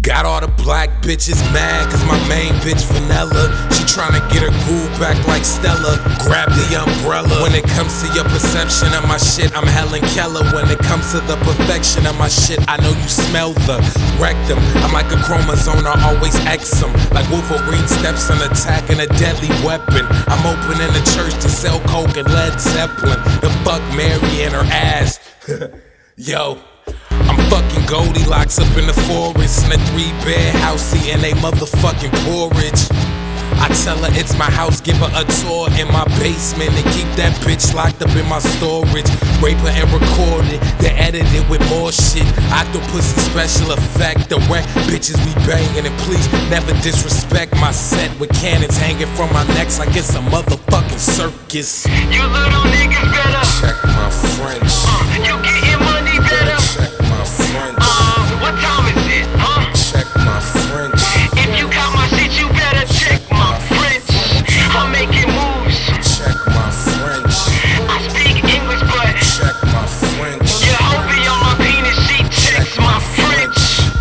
Got all the black bitches mad cause my main bitch vanilla. She tryna get her groove back like Stella. Grab the umbrella. When it comes to your perception of my shit, I'm Helen Keller. When it comes to the perfection of my shit, I know you smell the rectum. I'm like a chromosome, I always X 'em. Like Wolverine steps on attacking a deadly weapon. I'm opening a church to sell coke and Led Zeppelin. The fuck Mary and her ass. Yo, I'm fucking Goldilocks up in the forest in a 3-bed house eating they motherfucking porridge. I tell her it's my house, give her a tour in my basement and keep that bitch locked up in my storage. Rape her and record it, then edit it with more shit. Octopussy special effect, the wet bitches we banging. And please never disrespect my set with cannons hanging from my necks like it's a motherfucking circus. You little niggas better check my French. You getting money better check my French. What time is it, check my French. If you got my shit, you better check my French. I'm making moves. Check my French. I speak English, but check my French. your hobie on my penis, she checks my French.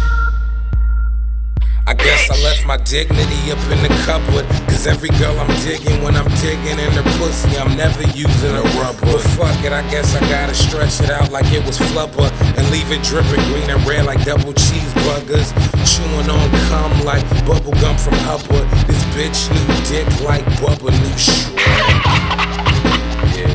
I guess I left my dignity up in the cupboard. Cause every girl I'm digging, when I'm digging in her pussy, I'm never using a rubber. But fuck it, I guess I gotta stretch it out like it was flubber. And leave it dripping green and red like double cheeseburgers. Chewing on cum like bubble gum from Hubbard. This bitch new dick like Bubba new Shrek. Yeah.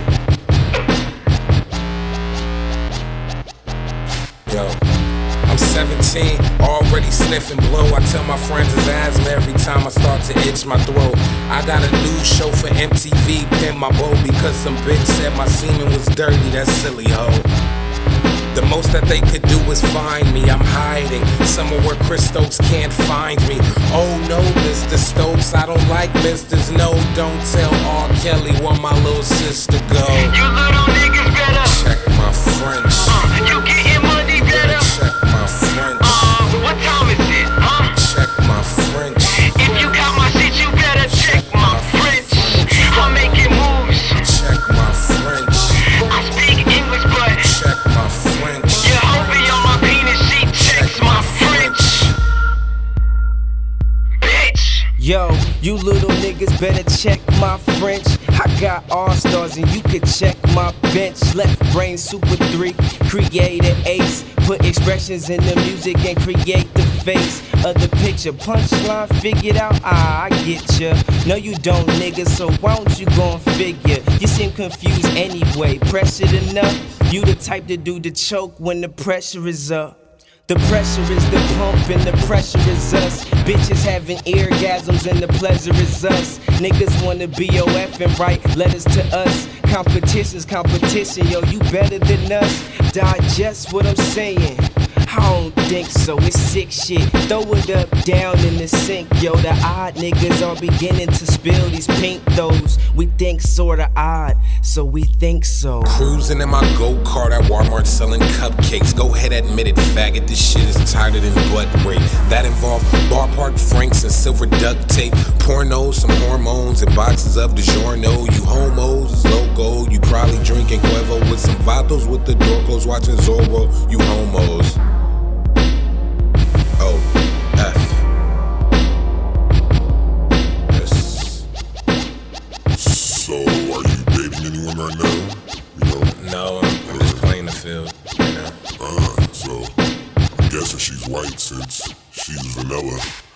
Yo, I'm 17, already sniffing blow. I tell my friends it's asthma every time I start to itch my throat. I got a new show for MTV, pin my bow because some bitch said my semen was dirty, that silly hoe. The most that they could do is find me, I'm hiding somewhere where Chris Stokes can't find me. Oh no, Mr. Stokes, I don't like misters, no, don't tell R. Kelly where my little sister go. You little niggas better check my French. You getting money better check my French. What time is it, check my French. If you got my shit, you better check my French. I'm making moves. Check my French. I speak English, but check my French. your hobie on my penis, she checks my French. Bitch. Yo, you little niggas better check my French. I got all-stars and you can check my bench. Left brain super 3, create an ace. Put expressions in the music and create the face of the picture. Punchline figured out, I get ya. No you don't nigga, so why don't you gon' figure? You seem confused anyway, pressured enough. You the type to do the choke when the pressure is up. The pressure is the pump and the pressure is us. Bitches having orgasms and the pleasure is us. Niggas wanna BOF and write letters to us. Competition's competition, yo, you better than us. Digest what I'm saying. I don't think so, it's sick shit. Throw it up, down in the sink, yo. The odd niggas are beginning to spill these pink those. We think sorta odd, so we think so. Cruising in my go-kart at Walmart selling cupcakes. Go ahead, admit it, faggot, this shit is tighter than butt rape. That involved bar park franks and silver duct tape. Pornos, some hormones, and boxes of DiGiorno. You homos, it's logo. You probably drinking Cuervo with some vatos with the door closed watching Zorro. You homos. O-F. Yes. So, are you dating anyone right now? No, I'm just playing the field, you know. So, I'm guessing she's white since she's vanilla.